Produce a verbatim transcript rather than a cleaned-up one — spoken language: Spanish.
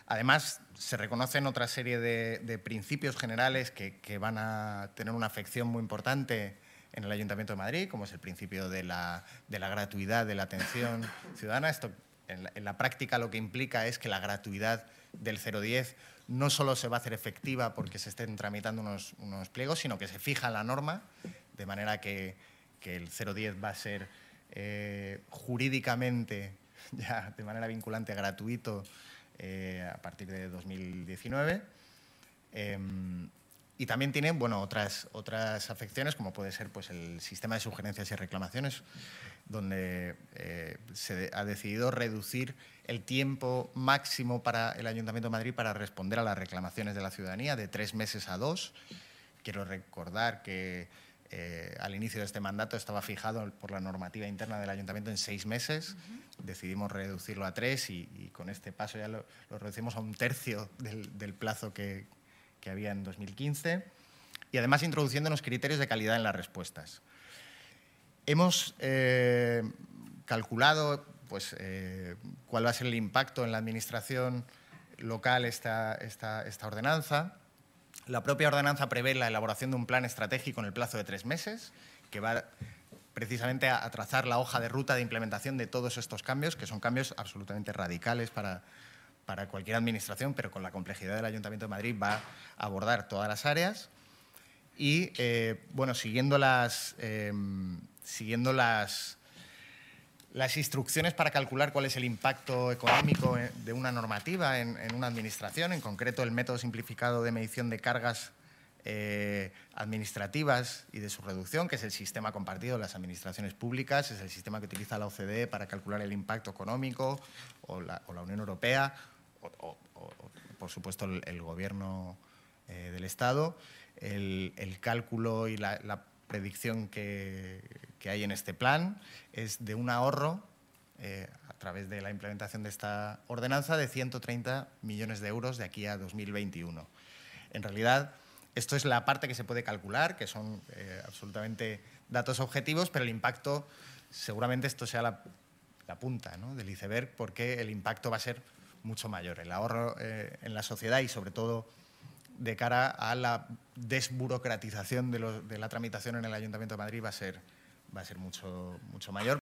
Además, se reconocen otra serie de, de principios generales que, que van a tener una afección muy importante en el Ayuntamiento de Madrid, como es el principio de la, de la gratuidad de la atención ciudadana. Esto, en la, en la práctica, lo que implica es que la gratuidad del cero diez no solo se va a hacer efectiva porque se estén tramitando unos, unos pliegos, sino que se fija la norma, de manera que, que el cero diez va a ser eh, jurídicamente, ya de manera vinculante, gratuito eh, a partir de dos mil diecinueve. Eh, y también tiene, bueno, otras, otras afecciones, como puede ser pues, el sistema de sugerencias y reclamaciones, donde eh, se ha decidido reducir el tiempo máximo para el Ayuntamiento de Madrid para responder a las reclamaciones de la ciudadanía, de tres meses a dos. Quiero recordar que eh, al inicio de este mandato estaba fijado por la normativa interna del Ayuntamiento en seis meses. Uh-huh. Decidimos reducirlo a tres y, y con este paso ya lo, lo reducimos a un tercio del, del plazo que, que había en dos mil quince. Y además introduciendo unos criterios de calidad en las respuestas. Hemos eh, calculado pues, eh, cuál va a ser el impacto en la administración local esta, esta, esta ordenanza. La propia ordenanza prevé la elaboración de un plan estratégico en el plazo de tres meses, que va precisamente a, a trazar la hoja de ruta de implementación de todos estos cambios, que son cambios absolutamente radicales para, para cualquier administración, pero con la complejidad del Ayuntamiento de Madrid va a abordar todas las áreas. Y, eh, bueno, siguiendo las, eh, siguiendo las, las instrucciones para calcular cuál es el impacto económico de una normativa en, en una administración, en concreto el método simplificado de medición de cargas eh, administrativas y de su reducción, que es el sistema compartido de las administraciones públicas, es el sistema que utiliza la O C D E para calcular el impacto económico, o la, o la Unión Europea, o, o, o por supuesto el, el Gobierno eh, del Estado. El, el cálculo y la, la predicción que, que hay en este plan es de un ahorro eh, a través de la implementación de esta ordenanza de ciento treinta millones de euros de aquí a dos mil veintiuno. En realidad, esto es la parte que se puede calcular, que son eh, absolutamente datos objetivos, pero el impacto, seguramente esto sea la, la punta, ¿no?, del iceberg, porque el impacto va a ser mucho mayor. El ahorro eh, en la sociedad y, sobre todo, de cara a la desburocratización de, los, de la tramitación en el Ayuntamiento de Madrid va a ser, va a ser mucho, mucho mayor.